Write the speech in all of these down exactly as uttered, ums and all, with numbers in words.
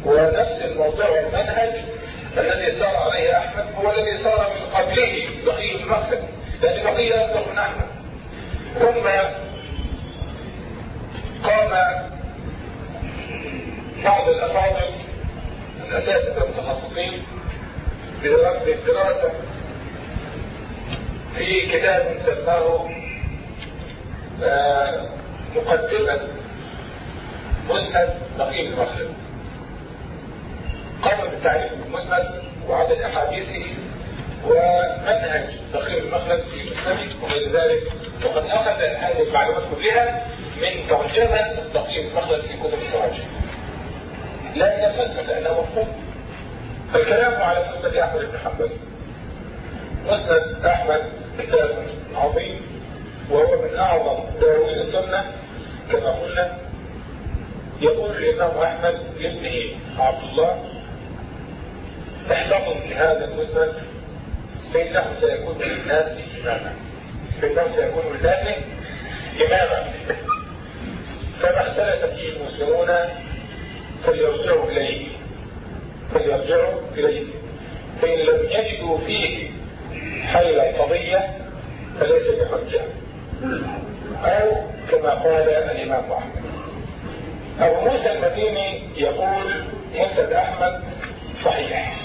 ونفس الموضوع والمنهج الذي سار عليه أحمد هو الذي سار من قبله بقي بن مخلد، لأن بقي أصدق من أحمد. ثم قام بعض الأفاضل الأساتذة المتخصصين بدراسة الدراسة في كتاب سماه آه مقدمة مسند بقي بن مخلد. قام بالتعريف بالمسند وعدد أحاديثه ومنهج بقي بن مخلد في مسنده وغير ذلك، وقد أخذ هذه المعلومات كلها من ترجمة بقي بن مخلد في كتب التراجم. لأن المسند لأنه مفهوم. فالكلام على مسند أحمد بن حنبل. مسند أحمد كتاب عظيم وهو من أعظم دواوين السنة كما قلنا. يقول الإمام أحمد لابنه عبد الله: احفظوا لهذا المسند فإنه سيكون للناس إماما، فإنه سيكون للناس إماما، فما اختلف فيه المسلمون فليرجعوا إليه فليرجعوا إليه فإن لم يجدوا فيه حل القضية فليس بحجة، أو كما قال الإمام أحمد. أبو موسى المديني يقول مسند أحمد صحيح.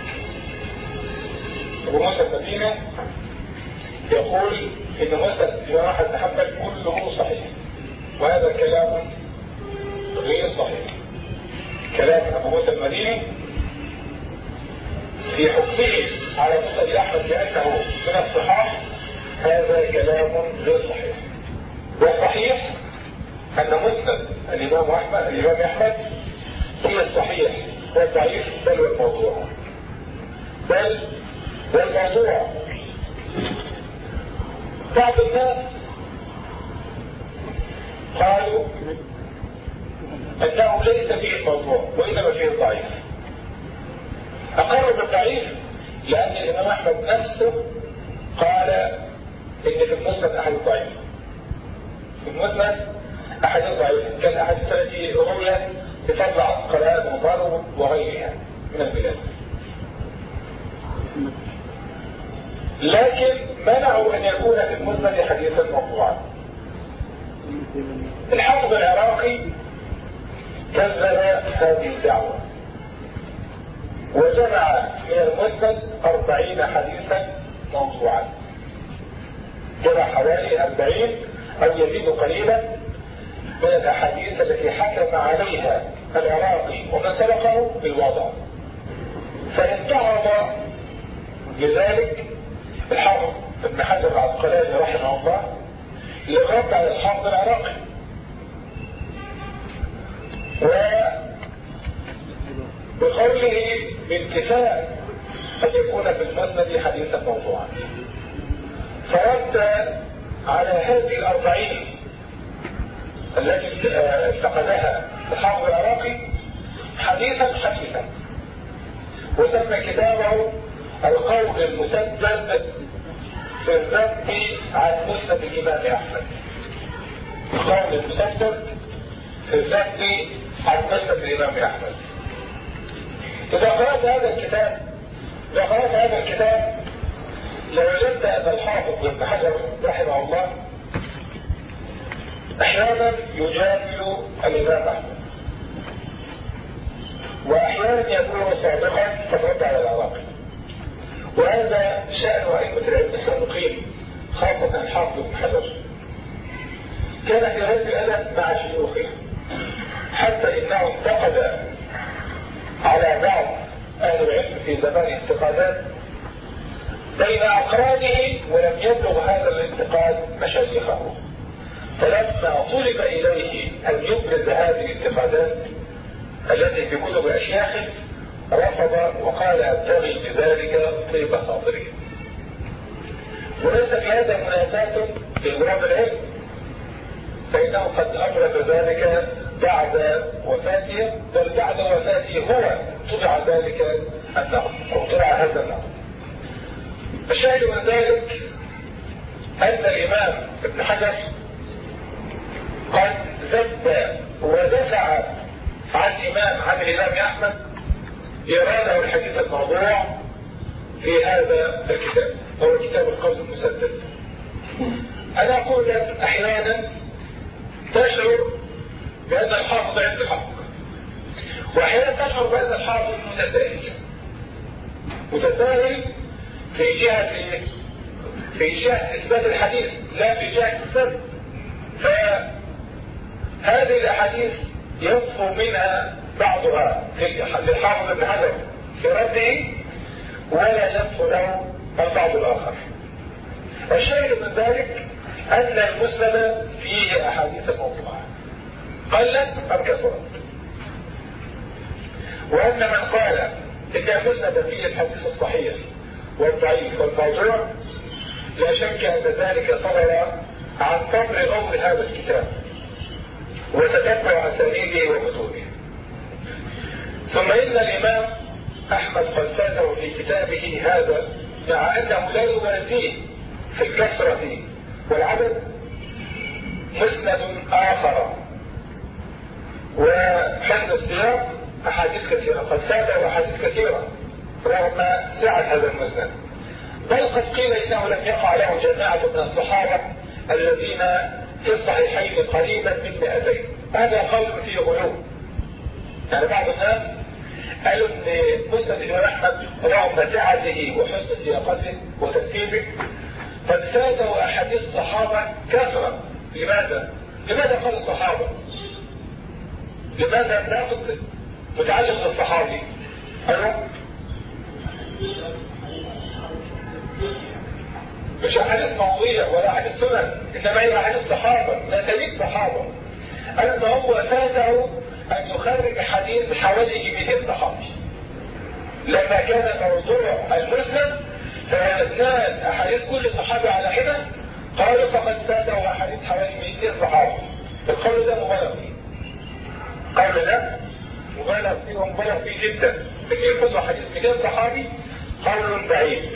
أبو موسى المديني يقول إن مسند الإمام أحمد بن حنبل كله صحيح، وهذا كلام غير صحيح. كلام أبو موسى المديني في حكمه على مسند أحمد بأنه من الصحاح هذا كلام غير صحيح. والصحيح أن مسند الإمام أحمد الإمام أحمد هي الصحيح والضعيف بل والموضوع بل والموضوع. بعض الناس قالوا أنه ليس فيه الموضوع وإنما فيه الضعيف. أقروا بالضعيف لأن الإمام أحمد نفسه قال إن في المسند أحد ضعيف، في المسند أحد ضعيف كالأحاديث التي رويت بفضل عسقلان ومروه وغيرها من البلاد، لكن منعوا أن يكون في المسند حديثا موضوعا. الحافظ العراقي كذب هذه الدعوة وجمع من المسند أربعين حديثا موضوعا، جمع حوالي أربعين أو يزيد قليلا من الأحاديث التي حكم عليها العراقي ومن سبقه بالوضع. فانتعرض لذلك الحافظ ابن حجر العسقلاني رحمه الله للرد على الحافظ العراقي، وبقوله بانكسار أن يكون في المسند حديثا موضوعا، فرد على هذه الأربعين التي انتقدها الحافظ العراقي حديثا حديثا، وسمى كتابه القول المسدد في الرد عن مسند الإمام أحمد. القول المسدد في الرد عن مسند الإمام أحمد. إذا قرأت هذا الكتاب إذا قرأت هذا الكتاب لوجدت أن الحافظ ابن حجر رحمه الله أحيانا يجادل الإمام أحمد، وأحيانا يكون صادقا فالرد على العراقي، وهذا شأن أئمة العلم السابقين خاصة الحافظ ابن حجر. كان في رد الأدب مع شيوخه حتى إنه انتقد على بعض أهل العلم في زمان انتقادات بين أقرانه ولم يبلغ هذا الانتقاد مشايخه، فلما طلب إليه أن يبرز هذه الانتقادات التي في كتب أشياخه رفض وقال أبتغي بذلك طيب خاطره. وليس في هذا منافاة لإبراز العلم، فإنه قد أبرز ذلك بعد وفاته، بل بعد وفاته هو طبع ذلك النقد أو طبع هذا النقد. الشاهد من ذلك أن الإمام ابن حجر قد ذب ودفع عن إمام عن الإمام أحمد يرى له الحديث الموضوع في هذا الكتاب، هو كتاب القول المسدد. أنا أقول لك أحيانا تشعر بأن الحافظ عنده حق، وأحيانا تشعر بأن الحافظ متساهل متساهل في جهة في جهة إثبات الحديث لا في جهة السرد. فهذه الأحاديث يصفو منها بعضها للحافظ ابن حجر في رده ولا يصفو له البعض الآخر. الشاهد من ذلك أن المسند فيه أحاديث موضوعة قلت أم كثرت، وأن من قال إن المسند فيه الحديث الصحيح والضعيف والموضوع لا شك أن ذلك صدر عن طبع أمر هذا الكتاب وتتبع أسانيده ومتونه. ثم إن الإمام أحمد قد ساده في كتابه هذا مع أنه لا يوازيه في الكثرة والعدد مسند آخر وحسن السياق أحاديث كثيرة، قد ساده أحاديث كثيرة رغم سعة هذا المسند، بل قد قيل إنه لم يقع له جماعة من الصحابة الذين في الصحيحين قريبا من مئتين. هذا قول فيه غلو، يعني بعض الناس قالوا ان مسند الإمام أحمد رغم سعته وحسن سياقته وترتيبه قد ساده أحاديث الصحابة كثرة. لماذا؟ لماذا قال الصحابة؟ لماذا ناخذ متعلق بالصحابي؟ أيوه مش أحاديث موضوعية ولا أحاديث سنن، إنما هي أحاديث صحابة مسانيد صحابة. أن هو ساده أن يخرج حديث حوالي مئتين صحابي. لما كان موضوع المسند فنال أحاديث كل صحابي على حدة، قالوا فقد ساده أحاديث حوالي مئتين صحابي. القول ده مبالغ فيه، القول ده مبالغ فيه ومبالغ فيه جدا. إن يكون حديث مئتين صحابي قول بعيد،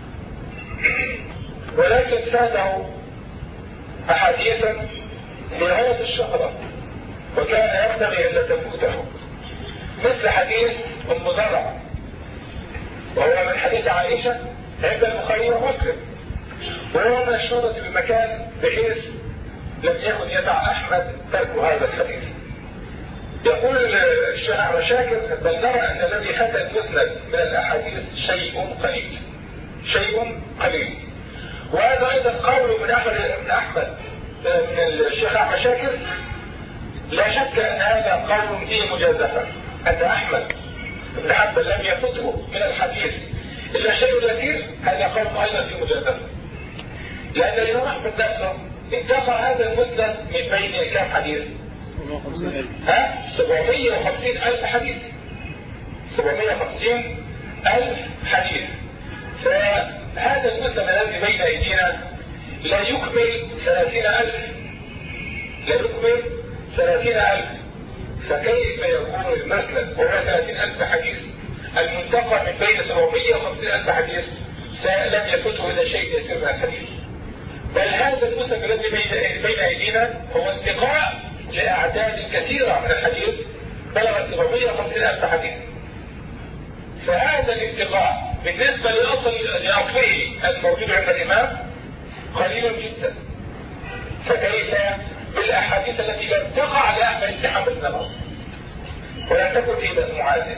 ولكن ساده أحاديثا في غاية الشهرة وكان ينبغي أن لا تفوته، مثل حديث أم زرع وهو من حديث عائشة عند البخاري ومسلم، وهو من الشهرة بمكان بحيث لم يكن يدع أحمد ترك هذا الحديث. يقول الشيخ أحمد شاكر بل نرى أن الذي خد المسند من الأحاديث شيء قليل شيء قليل وهذا أيضا قول من أحمد من أحمد من الشيخ أحمد شاكر. لا شك أن هذا قول فيه مجازفة، أن أحمد بن حنبل لم يفته من الحديث إلا شيء يسير، هذا قول أيضا فيه مجازفة، لأن الإمام أحمد نفسه انتقى هذا المسند من بين كم حديث؟ ها؟ سبعمائة وخمسين ألف حديث سبعمائة وخمسين ألف حديث. فهذا المسند الذي بين أيدينا لا يكمل ثلاثين ألف لا يكمل ثلاثين ألف، فكيف يكون المسند وهو ثلاثين ألف حديث المنتقى من بين سبعمائة وخمسين ألف حديث فلم يفته إلا شيء يسير من الحديث؟ بل هذا المسند الذي بين أيدينا هو انتقاء لأعداد كثيرة من الحديث بلغت سبعمائة وخمسين ألف حديث. فهذا الانتقاء بالنسبة لأصل لأصله الموجود عند الإمام قليل جدا، فكيف بالأحاديث التي لم تقع لأحمد بن حنبل من الأصل ولم تكن في بس معازن؟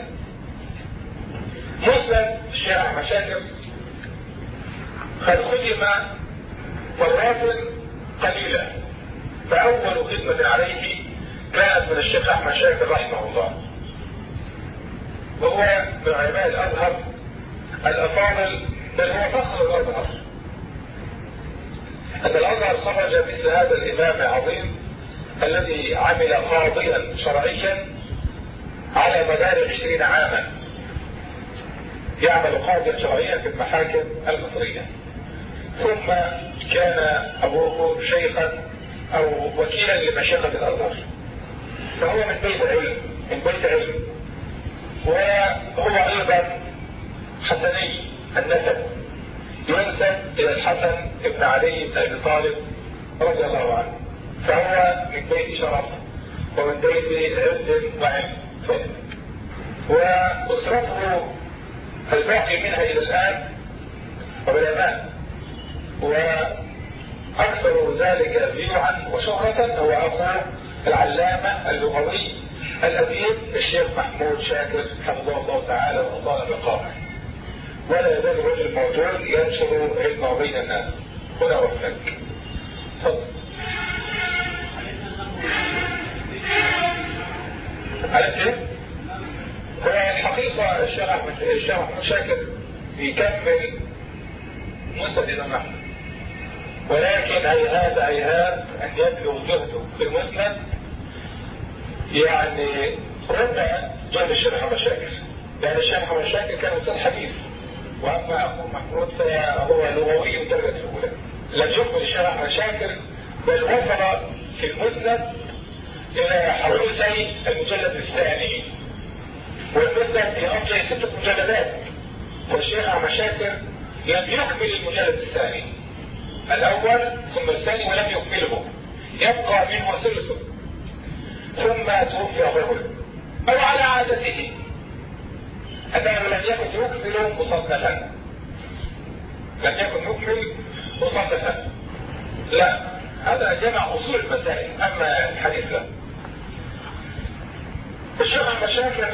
مسند الشيخ أحمد شاكر قد خدم مرات قليلة، فأول خدمة عليه كانت من الشيخ أحمد شاكر رحمه الله، وهو من علماء الأزهر الأفاضل، بل هو فخر الأزهر أن الأزهر خرج مثل هذا الإمام العظيم الذي عمل قاضيا شرعيا على مدار عشرين عاما، يعمل قاضيا شرعيا في المحاكم المصرية، ثم كان أبوه شيخا أو وكيلا لمشيخة الأزهر، فهو من بيت علم من بيت علم وهو أيضا حسني النسب، ينسب إلى الحسن بن علي بن أبي طالب رضي الله عنه، فهو من بيت شرف ومن بيت عز وعلم. وأسرته الباقي منها إلى الآن علماء، وأكثر ذلك ذيوعا وشهرة هو أخوه العلامة اللغوي الأديب الشيخ محمود شاكر حفظه الله تعالى وأطال بقائه، ولا يزال الرجل موجود ينشر علمه بين الناس هنا وهناك. تفضل. عرفت ايه؟ هو الحقيقة الشيخ أحمد الشيخ محمود شاكر بيكمل مسند الإمام أحمد، ولكن هيهات هيهات أن يبلغ جهده في المسند يعني ربع جهد الشيخ محمود شاكر، لأن الشيخ محمود شاكر كان أستاذ حديث، وأما أخوه محمود فهو لغوي الدرجة الأولى. لم يكمل الشيخ محمود شاكر بل وصل في المسند إلى حوالي المجلد الثاني، والمسند في أصله ستة مجلدات، والشيخ محمود شاكر لم يكمل المجلد الثاني الأول ثم الثاني ولم يكمله، يبقى منه ثلثه، ثم توفي الرجل أو على عادته أنه لم يكن يكمل مصنفا، لم يكن يكمل مصنفا، لا هذا جمع أصول المسائل، أما الحديث لا. الشيخ محمود شاكر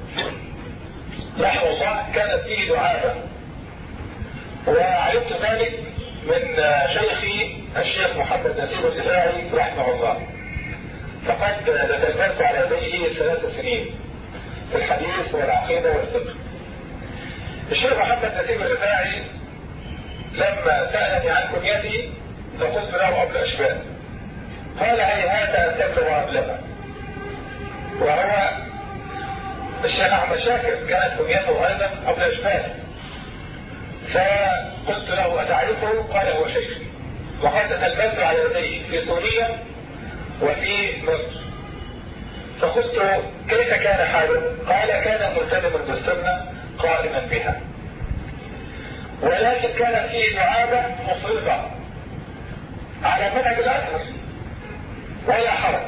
رحمه الله كانت فيه دعابة، وعرفت ذلك من شيخي الشيخ محمد نسيب الإفاعي رحمه الله، فقد تتلمذت على يديه ثلاث سنين في الحديث والعقيدة والفقه. الشيخ محمد نسيب الإفاعي لما سألني عن كنيتي فقلت له أبو الأشبال، قال هيهات أن تبلغ أبلغا، وهو الشيخ أحمد شاكر كانت كنيته أيضا أبو الأشبال، فقلت له أتعرفه؟ قال هو شيخي، وقد تتلمذت على يديه في سوريا وفي مصر. فقلت كيف كان حاله؟ قال كان ملتزما بالسنة قائما بها، ولكن كان فيه دعابة مصرة على منهج الأزهر ولا حرج.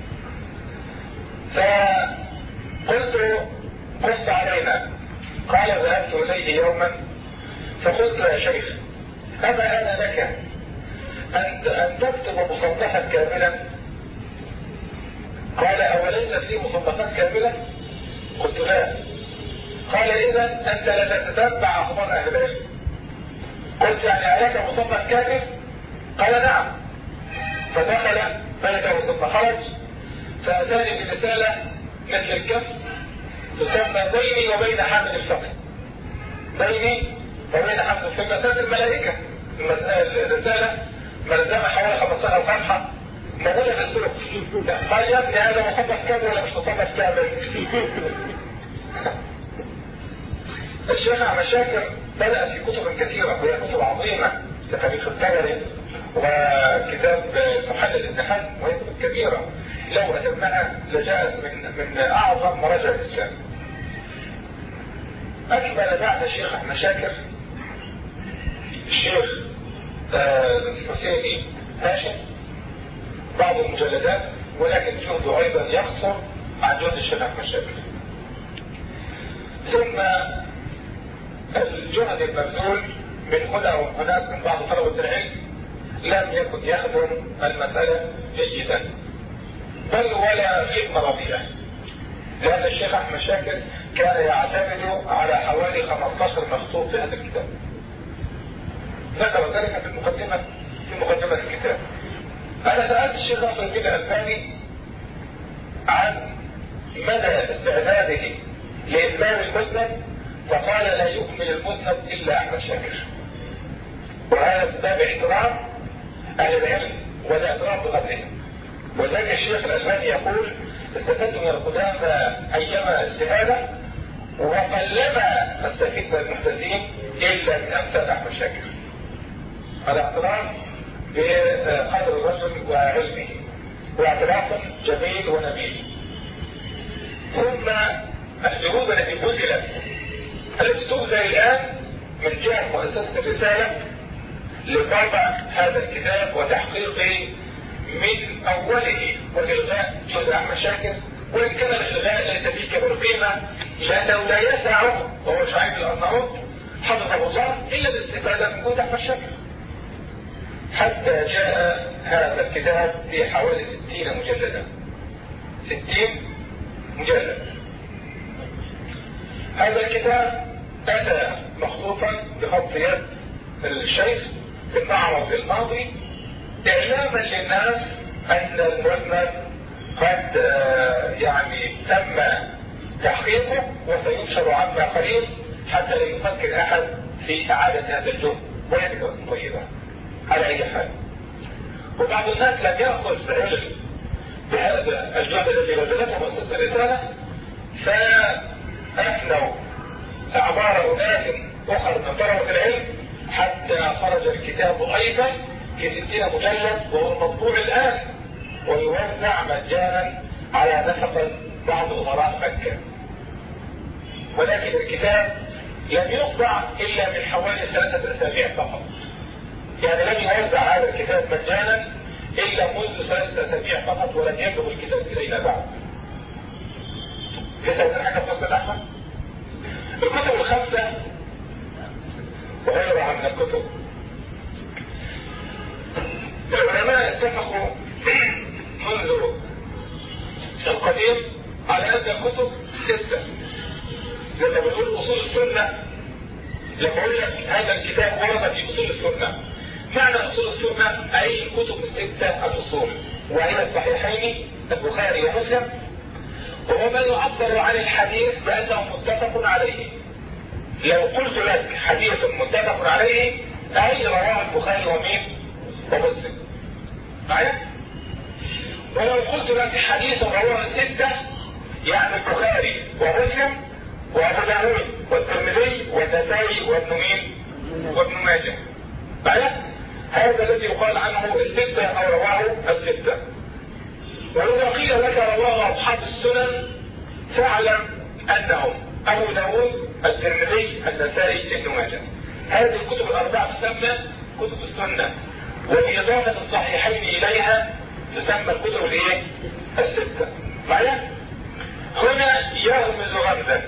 فقلت قص علينا، قال ذهبت إليه يوما فقلت يا شيخ أما أنا لك أن تكتب مصنفا كاملا؟ قال أوليست لي مصنفات كاملة؟ قلت لا. قال إذا أنت لا تتتبع أخبار أهل العلم. قلت يعني ألك مصنف كامل؟ قال نعم. فدخل بيته ثم خرج فأتاني برسالة مثل الكف تسمى بيني وبين حامل الفقه، بيني وبين حامل الفقه، مسألة الملائكة، الرسالة ملزمة حوالي خمسة صفحة موجودة في السوق. قال يا ابني هذا مصنف كامل ولا مش مصنف كامل؟ الشيخ أحمد شاكر بدأ في كتب كثيرة وهي كتب عظيمة كتاريخ الطبري وكتاب محلل ابن حزم، وهي كتب كبيرة لو أتمها لجاءت من من أعظم مراجع الإسلام. أكمل بعد الشيخ أحمد شاكر الشيخ الحسيني هاشم بعض المجلدات، ولكن جهده أيضا يقصر عن جهد الشيخ أحمد شاكر. ثم الجهد المبذول من هنا وهناك من بعض طلبة العلم لم يكن يخدم المسألة جيدا بل ولا خدمة رضيئة، لأن الشيخ أحمد شاكر كان يعتمد على حوالي خمسة عشر مخطوط في هذا الكتاب، ذكر ذلك في المقدمة في مقدمة الكتاب. أنا سألت الشيخ ناصر الدين الألباني عن مدى استعداده لإتمام المسند، فقال لا يكمل المسند إلا أحمد شاكر، وهذا من باب احترام أهل العلم والاعتراف بقدرهم. وذلك الشيخ الألباني يقول استفدت من القدامى أيما استفادة وقلما استفيد من المحدثين إلا من أمثال أحمد شاكر. هذا اعتراف بقدر الرجل وعلمه واعتراف جميل ونبيل. ثم الجهود التي بذلت التي تبذل الآن من جهة مؤسسة الرسالة لطبع هذا الكتاب وتحقيقه من أوله وإلغاء جهد أحمد شاكر وإن كان الإلغاء ليس فيه كبر قيمة لأنه لا يسعه وهو شعيب الأرناؤوط حفظه الله إلا الاستفادة من جهد أحمد شاكر، حتى جاء هذا الكتاب في حوالي ستين مجلدا. ستين مجلد. هذا الكتاب أتى مخطوطا بخط يد الشيخ في المعرض الماضي إعلاما للناس أن المسند قد يعني تم تحقيقه وسينشر عما قريب حتى لا يفكر أحد في إعادة هذا الجهد، وهي فكرة طيبة على أي حال. وبعض الناس لم يأخذ علم بهذا الجهد الذي بذلته مؤسسة الرسالة فأفنوا أعمار أناس أخر من طلبة العلم حتى خرج الكتاب أيضا في ستين مجلد وهو مطبوع الآن ويوزع مجانا على نفقة بعض أمراء مكة. ولكن الكتاب لم يطبع إلا من حوالي ثلاثة أسابيع فقط، يعني لم يوزع هذا الكتاب مجانا إلا منذ ثلاثة أسابيع فقط ولم يبلغ الكتاب إلينا بعد. كتاب حاجة في مصر أحمد؟ الكتب الخمسة وغيرها من الكتب العلماء اتفقوا منذ القديم على أن الكتب ستة. لما بنقول أصول السنة، لما أقول لك هذا الكتاب ورد في أصول السنة، معنى أصول السنة أي الكتب الستة الأصول، وهي الصحيحين البخاري ومسلم، وهو ما يعبر عن الحديث بأنه متفق عليه. لو قلت لك حديث متفق عليه أي رواه البخاري ومين ومسلم معايا؟ ولو قلت لك حديث رواه الستة يعني البخاري ومسلم وابو داود والترمذي والنسائي وابن مين وابن ماجه معايا؟ هذا الذي يقال عنه الستة او رواه الستة. واذا قيل لك رواه اصحاب السنن فاعلم انهم ابو داود الترمذي النسائي ابن ماجه. هذه الكتب الاربعه تسمى كتب السنه، والاضافه الصحيحين اليها تسمى الكتب الايه؟ السته. معايا؟ هنا يغمز غمزا،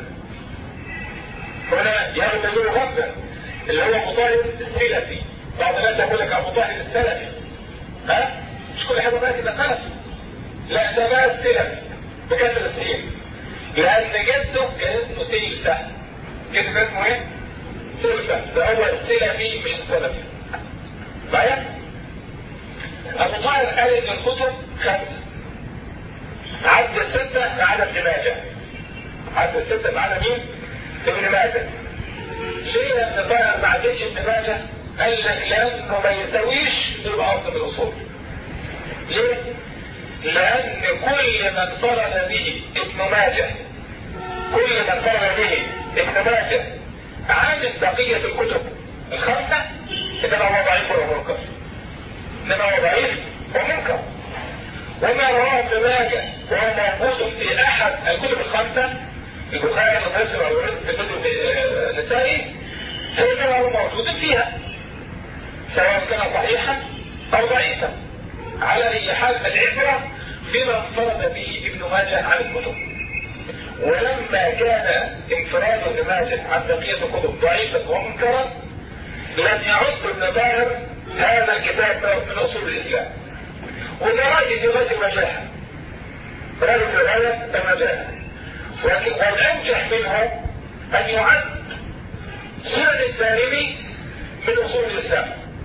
هنا يغمز غمزا اللي هو ابو طاهر السلفي. بعض الناس يقول لك ابو طاهر السلفي، ها؟ مش كل حاجه بقى كده سلفي، لا ده بقى السلفي بكسر السين، لان جده كان اسمه سيلفه. كده كان اسمه ايه؟ سيلفه. ده هو السلفي مش السلفي. معايا؟ ابو طاهر قال ان الكتب خمسه، عد الستة ما عدا ابن ماجه. عد الستة ما عدا مين؟ ابن ماجه. ليه ابن طاهر ما عدتش ابن ماجه؟ قال لك لانه ما يساويش يبقى اصل من الاصول. ليه؟ لان كل من فرد به ابن ماجه، كل من فرد به ابن ماجه عن بقية الكتب الخمسة انما هو ضعيف ومنكر. انما هو ضعيف ومنكر. وما رواه ابن ماجه وهو موجود في احد الكتب الخمسه البخاري ومسلم والكتب النسائي فانه موجود فيها سواء كان صحيحا او ضعيفا. على اي حال العبره بما انفرد به ابن ماجه عن الكتب. ولما كان انفراد ابن ماجه عن بقيه الكتب ضعيفا ومنكرا لم يعد ابن طاهر هذا الكتاب من اصول الاسلام. وده رأي في غاية المجاهة، رأي في غاية المجاهة. ولكن والأنجح منه أن يعد سنن الدارمي من أصول الإسلام.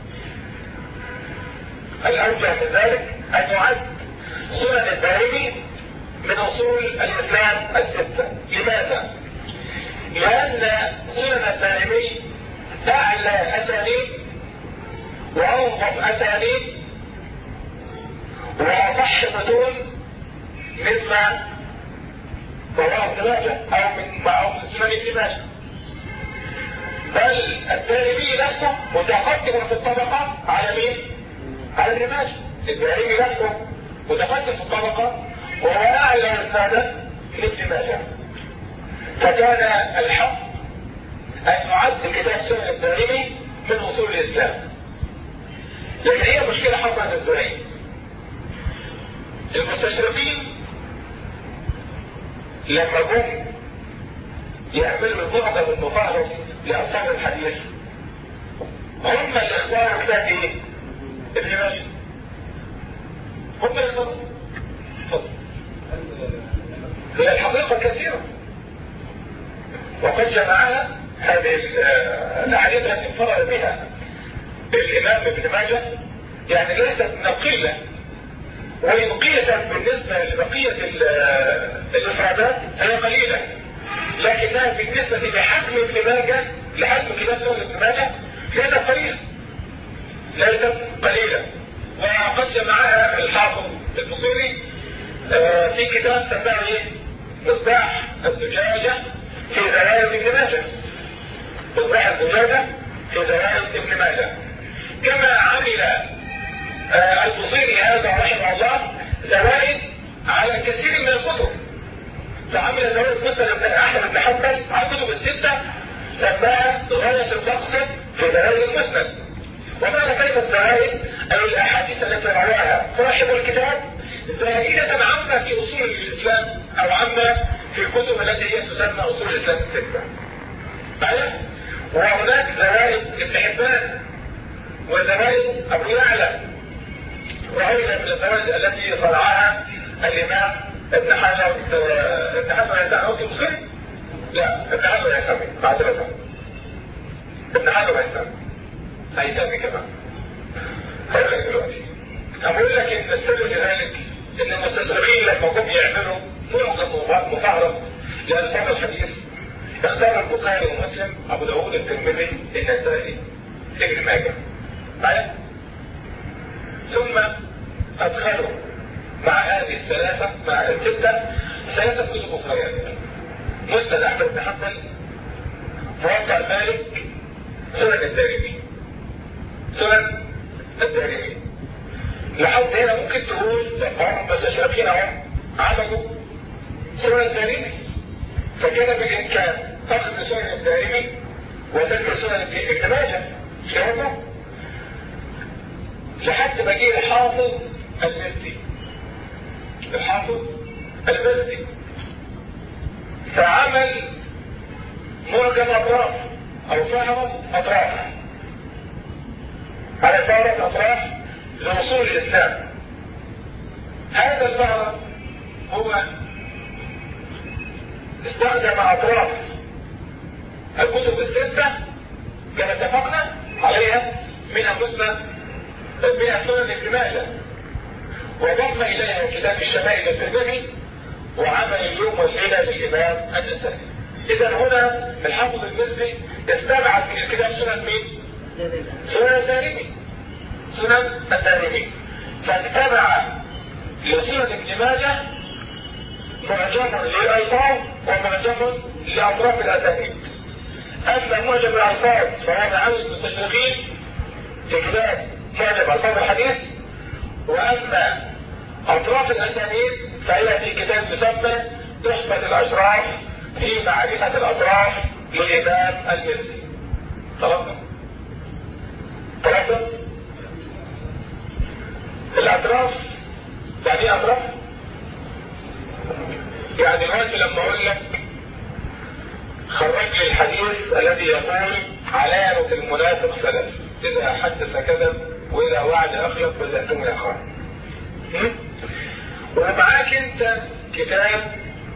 الأنجح من ذلك أن يعد سنن الدارمي من أصول الإسلام الستة. لماذا؟ لأن سنن الدارمي أعلى أسانيد وأوضح أسانيد وأصح متون مما رواه ابن ماجه أو من أو من سنن ابن ماجه. بل الدارمي نفسه متقدم في الطبقة على مين؟ على ابن ماجه. الدارمي نفسه متقدم في الطبقة وهو أعلى إسنادا من ابن ماجه. فكان الحق أن يعد كتاب سنن الدارمي من أصول الإسلام. لكن هي مشكلة حصلت ازاي؟ المستشرقين لما جم يعملوا المعجم المفهرس لألفاظ الحديث هم اللي اختاروا كتاب ايه؟ ابن ماجه. هم اللي اختاروا. اتفضل. هي الحقيقة كثيرة وقد جمعها هذه الأحاديث التي انفرد بها الإمام ابن ماجه، يعني ليست من القلة، وإن قيست بالنسبة لبقية الإفرادات فهي قليلة، لكنها بالنسبة لحجم ابن ماجه لحجم كتاب سنن ابن ماجه ليست قليلة ليست قليلة وقد جمعها الحافظ البصيري في كتاب سماه ايه؟ مصباح الزجاجة في زوائد ابن ماجه. مصباح الزجاجة في زوائد ابن ماجه. كما عمل البصيري هذا رحمه الله زوائد على كثير من الكتب، فعمل زوائد مسند ابن احمد بن حنبل على الكتب الستة سماها غاية المقصد في زوائد المسند. ومعنى كلمة زوائد أي الأحاديث التي رواها صاحب الكتاب زائدة عامة في أصول الإسلام أو عامة في الكتب التي هي تسمى أصول الإسلام الستة. معايا؟ وهناك زوائد ابن حبان وزوائد أبو يعلى، وهي من الزوائد التي صنعها الإمام ابن حجر ابن حجر يسمى المصري؟ لا، ابن حجر يسمى معذرة ابن حجر يسمى هيثمي كمان. هقول لك دلوقتي هقول لك ان السر في ذلك ان المستشرقين لما جم يعملوا معجم مفهرس لألفاظ الحديث اختار البخاري ومسلم ابو داوود الترمذي النسائي ابن ماجه. معايا؟ ثم ادخلوا مع هذه الثلاثه مع السته ثلاثه كتب اخرى، مسند احمد بن حنبل، موقع مالك، سنن الدارمي. سنن الدارمي لحد هنا ممكن تقول هم مستشرقين اهم عملوا سنن الدارمي، فكان بالامكان اخذ سنن الدارمي وترك سنن ابن ماجه شايفه لحد ما جه الحافظ المزي. الحافظ المزي فعمل معجم اطراف او فهرس اطراف على فهرس اطراف لوصول الاسلام. هذا الفهرس هو استخدم اطراف الكتب الستة كما اتفقنا عليها من المسند من سنن ابن ماجه، وضم اليها كتاب الشمائل الترمذي وعمل اليوم والليلة للامام النسائي. اذا هنا الحافظ المزي استبعد من الكتاب سنن مين؟ سنن الدارمي. سنن الدارمي فاتبع لسنن ابن ماجه معجم للألفاظ ومعجم لأطراف الأسانيد. أما معجم الألفاظ فهذا عمل المستشرقين في كتاب معجم ألفاظ الحديث، وأما أطراف الأسانيد فهي في كتاب يسمى تحفة الأشراف في معرفة الأطراف للإمام المزي. طلبنا طلبنا الأطراف يعني ايه أطراف؟ يعني دلوقتي لما أقول لك خرج لي الحديث الذي يقول علامة المنافق ثلاث: إذا حدث كذب وإذا وعد أخلف وإذا اؤتمن خان. ومعاك أنت كتاب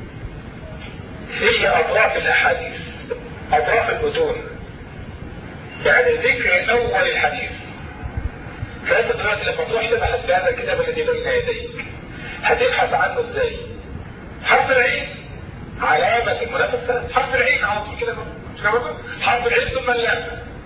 فيه أطراف الأحاديث، أطراف المتون، يعني ذكر أول الحديث. فأنت دلوقتي لما تروح تبحث في هذا الكتاب الذي بين يديك هتبحث عنه ازاي؟ حرف العين علامة المنافق ثلاث، حرف العين على طول كده مش كده برضه؟ حرف العين ثم اللام.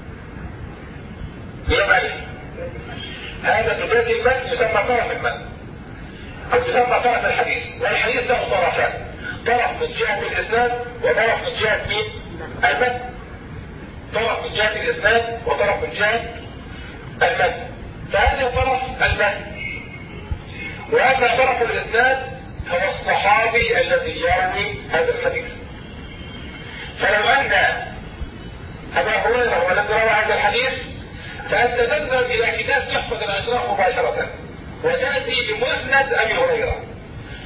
لام ألف. هذا بداية المتن يسمى طرف المتن أو يسمى طرف الحديث، والحديث له طرفان، طرف من جهة الإسناد وطرف من جهة مين؟ المتن. طرف من جهة الإسناد وطرف من جهة المتن. فهذا طرف المتن. وأما طرف الإسناد هو الصحابي الذي يروي هذا الحديث. فلو أن أبا هريرة هو الذي روى هذا الحديث فأنت تذهب إلى كتاب تحفة الأشراف مباشرة وتأتي بمسند أبي هريرة،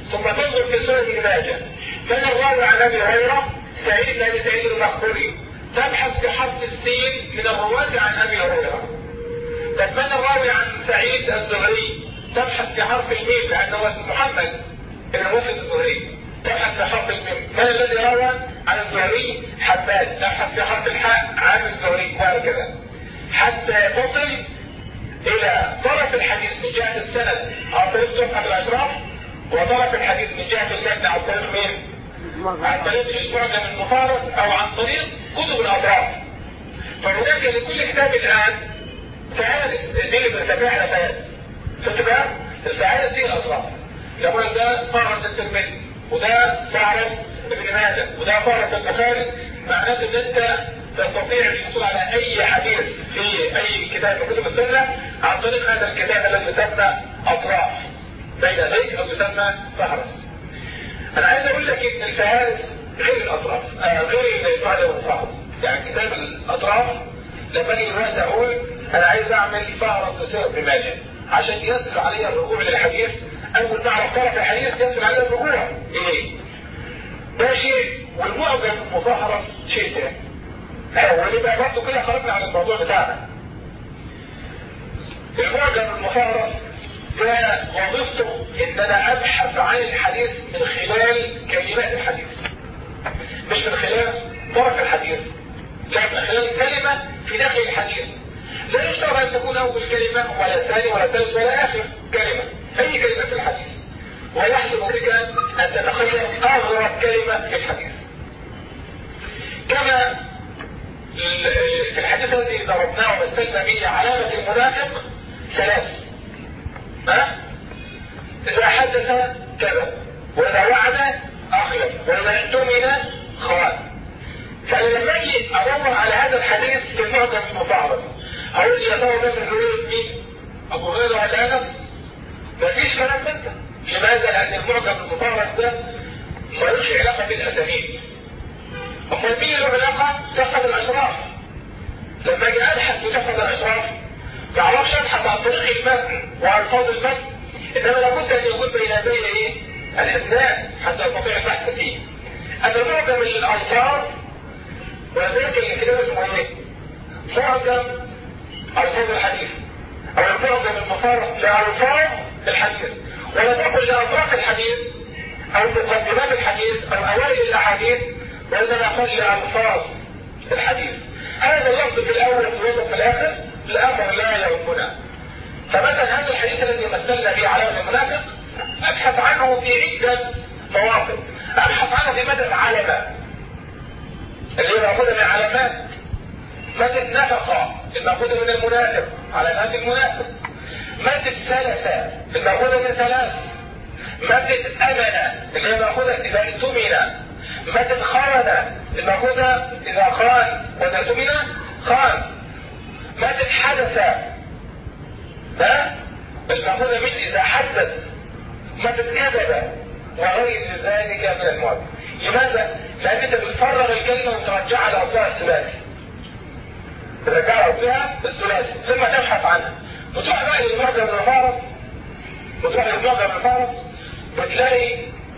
ثم تنظر في سنن ابن ماجه من الراوي عن ابي هريره؟ سعيد بن ابي سعيد المقبري، تبحث في حرف السين من الرواة عن ابي هريره. طب من الراوي عن سعيد الزهري؟ تبحث في حرف الميم لانه اسم محمد بن موسى الزهري، تبحث في حرف الميم. من الذي روى عن الزهري؟ حبان، تبحث في حرف الحاء عن الزهري، وهكذا حتى تصل الى طرف الحديث من جهه السند عن طريق تحفة الاشراف، وطرف الحديث من جهه المتن عن طريق مين؟ عن طريق المعجم المفارس او عن طريق كتب الاطراف. فهناك لكل كتاب الان فهارس، دي اللي بنسميها فهارس. شفت بقى؟ الفهارس دي الاطراف. يقول ده فهرس الترمذي، وده فهرس ابن ماجه، وده فهرس البخاري. معناته ان انت تستطيع الحصول على اي حديث في اي كتاب من كتب السنه عن طريق هذا الكتاب الذي يسمى اطراف بين يديك او يسمى فهرس. انا عايز اقول لك ان الفهارس غير الاطراف، آه غير المعجم المفارس. يعني كتاب الاطراف لما اجي دلوقتي اقول انا عايز اعمل فهرس لسيره ابن ماجه عشان يسهل علي الرجوع للحديث، اول ما اعرف طرف الحديث يسهل علي الرجوع اليه. ده شيء، والمعجم المفهرس شيء ثاني. ونبقى برضه كده خرجنا عن الموضوع بتاعنا. المعجم المفهرس ده وظيفته ان انا ابحث عن الحديث من خلال كلمات الحديث، مش من خلال طرف الحديث، لا من خلال كلمة في داخل الحديث. لا يشترط ان تكون اول كلمة ولا ثاني ولا ثالث ولا اخر كلمة، اي كلمة في الحديث. ويحسب بك ان تتخيل اغرب كلمة في الحديث. كما في الحديث الذي ضربناه ومثلنا به علامة المنافق ثلاث. ها؟ إذا حدث كذب، وإذا وعد أخلف، وإذا اؤتمن خان. فأنا لما أجي أدور على هذا الحديث في المعجم المفهرس أقول يا ترى ده من رواية مين؟ أبو هريرة ولا أنس؟ مفيش كلام من ده. لماذا؟ لأن المعجم المفهرس ده ملوش علاقة بالأسانيد. أمال مين له علاقة؟ تحفة الأشراف. لما أجي أبحث في تحفة الأشراف ما أعرفش أبحث عن طريق المتن وألفاظ المتن، إنما لابد أن يكون بين يدي إيه؟ الإسناد حتى أستطيع البحث فيه. أما معجم الألفاظ ولذلك الكتاب اسمه إيه؟ معجم ألفاظ الحديث، أو المعجم المفهرس لألفاظ الحديث، ولا تقل لأطراف الحديث أو مقدمات الحديث أو أوائل الأحاديث، وإنما قل لألفاظ الحديث. هذا اللفظ في الأول وفي الوسط في الآخر الأمر لا يهمنا. فمثلا هذا الحديث الذي مثلنا به علامة المنافق أبحث عنه في عدة مواقف. أبحث عنه في مادة علامة اللي هي مأخوذة من علامات، مادة نفقة المأخوذة من المنافق، علامات المنافق، مادة ثلاثة المأخوذة من ثلاث، مادة أمنة اللي هي مأخوذة إذا اؤتمن، مادة خانة المأخوذة إذا خان وإذا اؤتمن خان، مادة حدث ده المأخوذة من إذا حدث، مادة كذب، وغير ذلك من المعجم. لماذا؟ لأن أنت بتفرغ الكلمة وترجعها لأصلها الثلاثي. ترجعها لأصلها الثلاثي ثم تبحث عنها. بتروح بقى للمعجم المفهرس، بتروح للمعجم المفهرس بتلاقي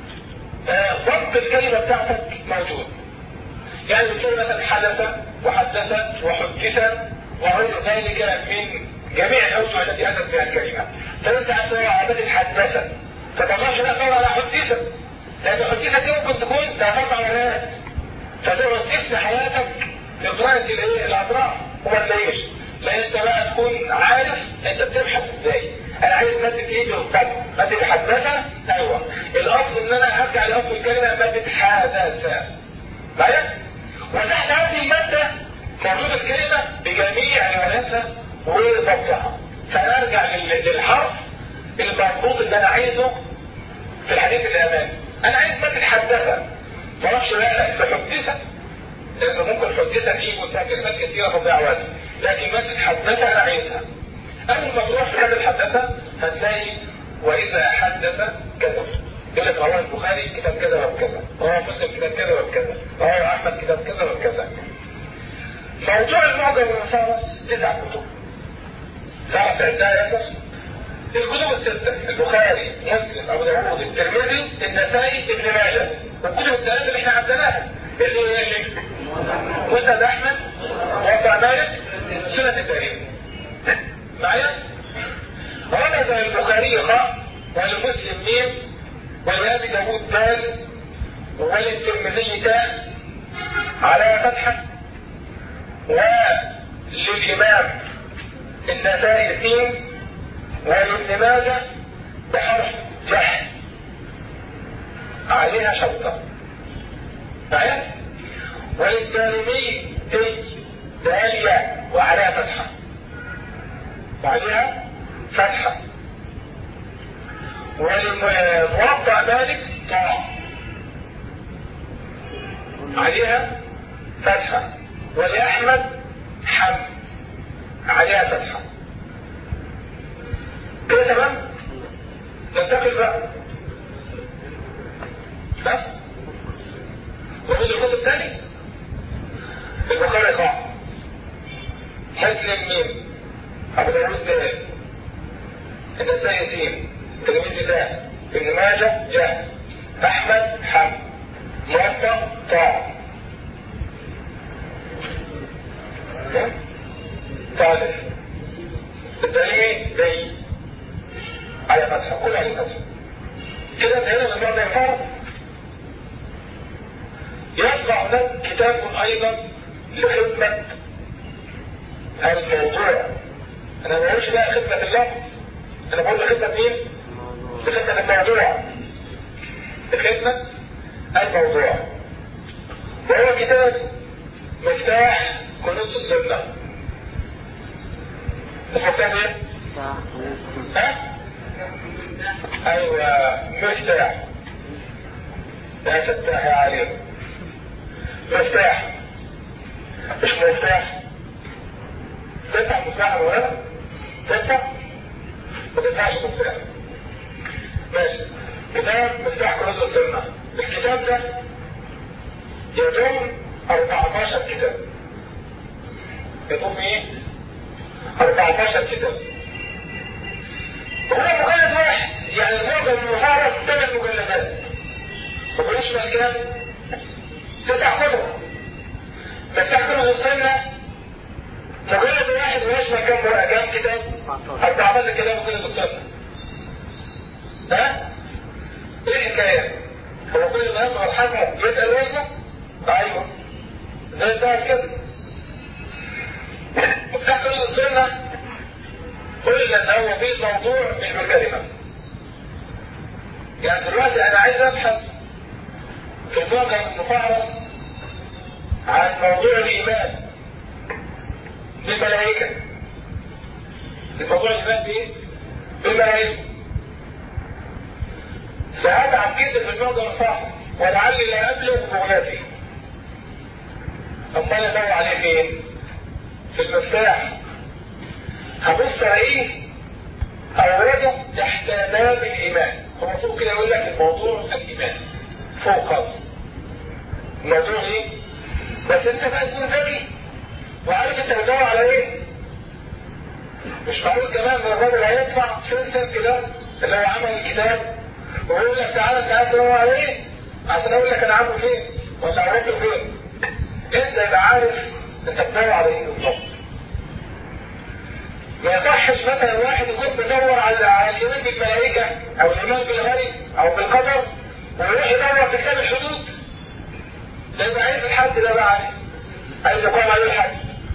ضبط الكلمة بتاعتك موجود. يعني بتلاقي مثلا حدث وحدث وحدث وغير ذلك من جميع الأوجه التي أتت بها الكلمة. فأنت هتدور على بدء حدث، فتقاش لا تدور على حدث، لأن الحدثة دي ممكن تكون تقطع ورات، فتقعد تفني حياتك في قراءة الأطراف وما تلاقيش. لأن أنت بقى تكون عارف أنت بتبحث إزاي. أنا عايز مادة إيه بالضبط؟ مادة حدثة؟ أيوه. الأصل إن أنا أرجع لأصل الكلمة مادة حدثة. معايا؟ وتحت هذه المادة موجودة الكلمة بجميع رواياتها وضبطها. فأنا أرجع للحرف المضبوط اللي أنا عايزه في الحديث اللي أمامي. أنا عايز مادة حدثة. ما أعرفش لا بحدثة، لأنه ممكن حدثة إيه وفيها كلمات كثيرة تضيع وقت. لكن مادة حدثة أنا عايزها. أول ما تروح في هذا الحدثة هتلاقي وإذا حدث كذب. يقول لك رواه البخاري كتاب كذا وكذا، رواه مسلم كتاب كذا وكذا، رواه أحمد كتاب كذا وكذا. موضوع المعجم المفهرس تسع كتب. تعرف عندها ياسر؟ الكتب الستة البخاري مسلم ابو داوود الترمذي النسائي ابن ماجه، والكتب الثلاثة اللي احنا عدناها اللي هي يا شيخ مسند احمد موطأ مالك سنة التاريخ معايا؟ رمز البخاري خاء ولمسلم ميم ولأبي داوود دال وللترمذي تاء على فتحة وللإمام النسائي سين ولابن ماجه بحرف جح عليها شوطة معايا؟ وللدارمي تي داليا وعليها فتحة وعليها فتحة وللموطأ مالك طاء عليها فتحة ولأحمد حم عليها فتحة كده تمام؟ ننتقل بقى ها؟ ونجي الخط الثاني البخاري خاء مسلم ميم ابو داوود دال النسائي سين الترمذي تاء ابن ماجه جاء احمد حم موطأ طاء طالب الترمذي دي على فتحه كل على فتحه كده انتهينا من بعض الفرق. يبقى هناك كتاب ايضا لخدمة الموضوع. انا ما بقولش بقى خدمة اللفظ، انا بقول لخدمة مين؟ لخدمة الموضوع، لخدمة الموضوع. وهو كتاب مفتاح كنوز السنة. اسمه كتاب ايه؟ ها؟ ايوه مفتاح يا فتاح يا عليم. مفتاح مش مفتاح. تدفع مفتاح ولا تدفع؟ ما تدفعش مفتاح. ماشي. كتاب مفتاح كنوز السنة. الكتاب ده يضم أربعتاشر كتاب. يضم ايه؟ أربعتاشر كتاب. وهو مجلد واحد، يعني معظم المحارب ثلاث مجلدات. ما بقولش بقى كام؟ تسع كتب. مفتاح كنوز السنة مجلد واحد ويشمل كام ورقة؟ كام كتاب؟ أربعتاشر كتاب كنوز السنة. ها؟ ايه الحكاية؟ هو كل ما يظهر حجمه يسأل وزنه؟ ايوه زي ده كده. مفتاح كنوز السنة قلنا ان هو فيه موضوع مش بكلمة. يعني دلوقتي انا عايز ابحث في الموقع المفعرس عن موضوع الايمان بالملائكة. الموضوع الايمان بايه؟ بالملائكة. فهتعب جدا في الموضوع المفعرس ولعلي لا ابلغ بغياتي. امال ادور عليه فين؟ في المفتاح. هبص الاقيه اورده تحت باب الايمان. هو فوق كده يقول لك الموضوع الايمان فوق خالص. الموضوع ايه؟ بس انت بقى اسمه ذكي وعارف انت بتدور على ايه؟ مش معقول كمان ان الراجل هيدفع سلسل كده اللي هو عمل الكتاب ويقول لك تعالى تعالى تدور على ايه؟ عشان اقول لك انا عامله فين ولا عملته فين. انت يبقى عارف انت بتدور على ايه بالظبط. ما يصحش مثلا واحد يكون بيدور على الايمان بالملائكه او الايمان بالغيب او بالقدر ويروح يدور في كتاب الحدود. ده يبقى عايز الحد ده بقى عليه، عايز يقوم عليه الحد.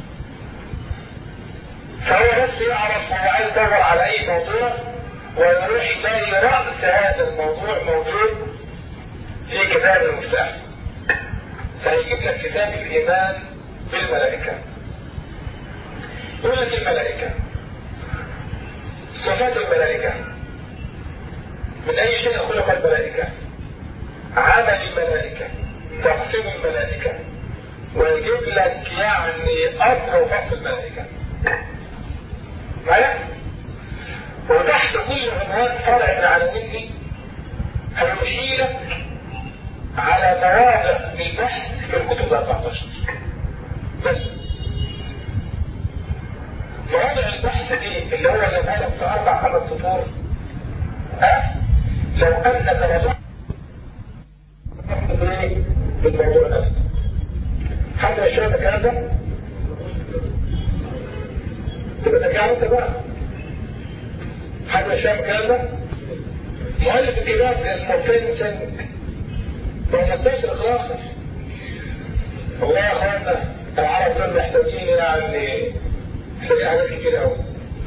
فهو بس يعرف هو عايز يدور على اي موضوع ويروح يلاقي رأس هذا الموضوع موجود في كتاب المفتاح. فهيجيب لك كتاب الايمان بالملائكه. يقول لك الملائكه صفات الملائكة، من أي شيء خلق الملائكة، عمل الملائكة، تقسيم الملائكة، ويجيب لك يعني أمر وفصل الملائكة. معايا؟ وتحت كل عنوان فرع من عناوين دي هيمشي لك على مواضع للبحث في الكتب أربعتاشر بس. مواضع البحث دي اللي هو جابها لك في اربع خمس سطور. ها؟ لو انك رجعت بالموضوع نفسه. حد مش فاهم الكلام ده؟ تبقى ترجع انت بقى. حد مش فاهم الكلام ده؟ مؤلف الكتاب اسمه فينسنت، هو مستشرق الاخر. والله يا اخوانا العرب دول محتاجين يعني محتاجين حاجات كتير قوي.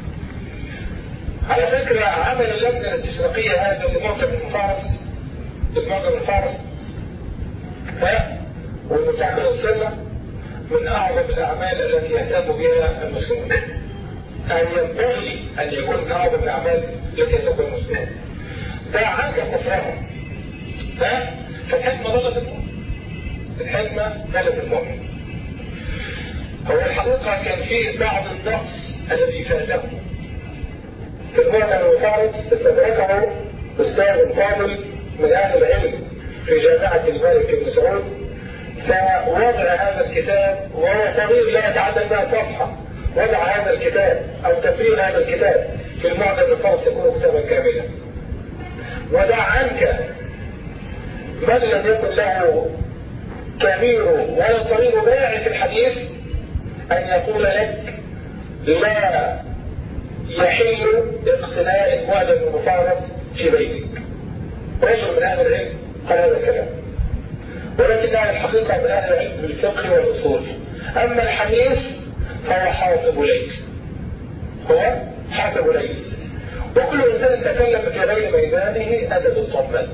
على فكره عمل اللجنه الاستشراقيه هذا لمعجم من فارس، المعجم من فارس ها والمتعامل السنه من اعظم الاعمال التي يهتم بها المسلمون. ان ينبغي ان يكون من اعظم الاعمال التي يهتم بها المسلمون. ده عنك كفرهم. ها؟ فالحكمه ضلت المؤمن. الحكمه ضلت المؤمن. هو الحقيقه كان فيه بعض النقص الذي فاته. في المعجم المفارس استدركه استاذ فاضل من اهل العلم في جامعه الملك بن سعود، فوضع هذا الكتاب وهو صغير لا يتعدى مئة صفحه. وضع هذا الكتاب او تفريغ هذا الكتاب في المعجم المفارس يكون كتابا كاملا. ودع عنك من لم يكن له كبير ولا صغير باعث في الحديث ان يقول لك لا يحل اقتناء المعجم المفارس في بيتك. رجل من اهل العلم قال هذا الكلام، ولكنها الحقيقه من اهل العلم بالفقه والاصول. اما الحديث فهو حاطب ليل، هو حاطب ليل. وكل انسان تكلم في غير ميدانه اتى بالطمات،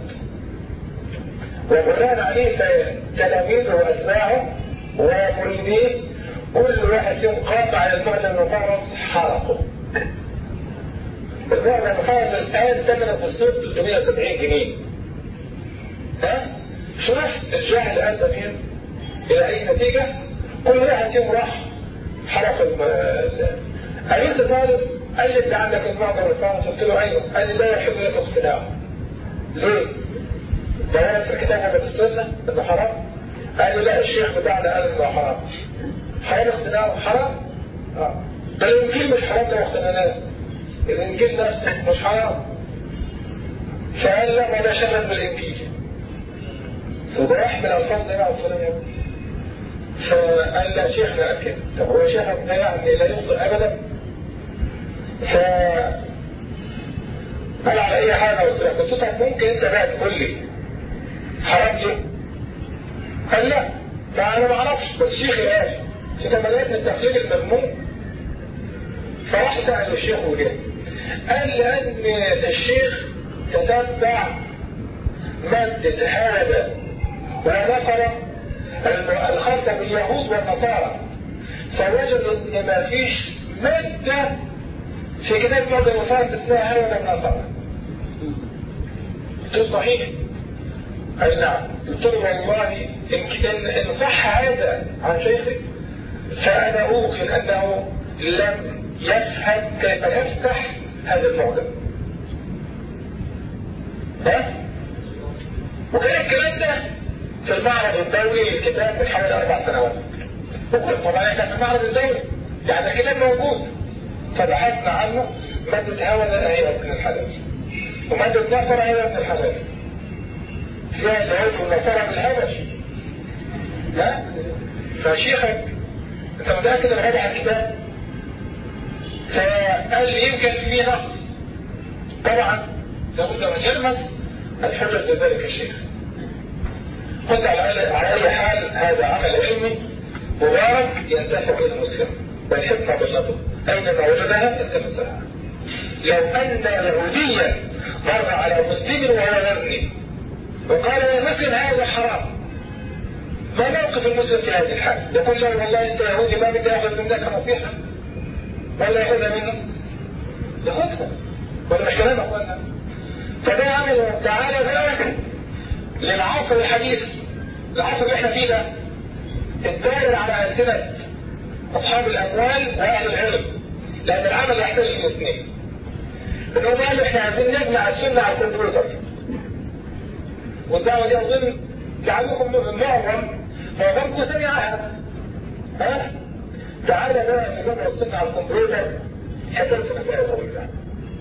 وبناء عليه تلاميذه واتباعه ومريديه كل واحد فيهم قاطع على المعجم المفارس حرقه. المعجم المفارس الان ثمنه في السوق ثلاثمئة وسبعين جنيه. ها؟ شوف الجهل ادى بهم الى اي نتيجه؟ كل واحد فيهم راح حرق قريت طالب قال لي انت عندك المعجم المفارس؟ قلت له ايوه. قال لي لا يحل لك اقتناعه. ليه؟ ده في الكتاب ولا في السنه انه حرام؟ قال لي لا الشيخ بتاعنا قال انه حرام. حرام اقتناعه حرام؟ اه ده الانجيل مش حرام لو اقتنعناه. الانجيل نفسه مش حرام. فقال لا ما ده شغل بالانجيل. فده يحمل الفاظ ده الفلانيه. فقال لا شيخنا قال كده. طب هو شيخك ده يعني لا يخطئ ابدا؟ ف قال على اي حاجه قلت له قلت له ممكن انت بقى تقول لي حرام ليه؟ قال لا ما انا ما اعرفش بس شيخي قال في تمليات من التقليد المذموم. فراح سأل الشيخ وجه قال لان الشيخ تتبع مادة هذا ونصر الخاصة باليهود والنصارى، فوجد ان ما فيش مادة في كتاب معجم المفارس اسمها هذا والنصارى. قلت له صحيح؟ قال نعم. قلت له والله ان ان صح هذا عن شيخي فانا اوقن انه لم يفهم كيف يفتح هذا المعجم. ها؟ وكان الكلام ده في المعرض الدولي للكتاب من حوالي اربع سنوات. وكنت طبعا كان في المعرض الدولي يعني الكتاب موجود. فبحثنا عنه مادة هذا هي من الحلال ومادة نصر هي من الحلال. فيها دعوته النصارى بالهبش. لا فشيخك انت متاكد ان هذا الكتاب؟ فقال لي يمكن فيه نقص. طبعا لابد من يلمس الحجه لذلك الشيخ. قلت على على اي حال هذا عمل علمي مبارك ينتفع به المسلم والحكمه باللطف اينما وجدها التمسها. لو ان يهوديا مر على مسلم وهو يزني وقال يا مسلم هذا حرام، ما موقف المسلم في هذه الحال؟ يقول له والله انت يهودي ما بدي اخذ منك نصيحه ولا ياخذها منه؟ ياخذها ولا مش كلام اخوانا؟ فده عمل تعالى بقى للعصر الحديث، العصر اللي احنا فيه ده الدائر على السنه اصحاب الاموال واهل العلم، لان العمل يحتاج الاثنين. انهم قالوا احنا عايزين نجمع السنه على الكمبيوتر، والدعوه دي اظن لعلكم معظم معظمكم سمعها. ها؟ تعالى بقى نجمع السنه على الكمبيوتر حكايه مسألة طويله.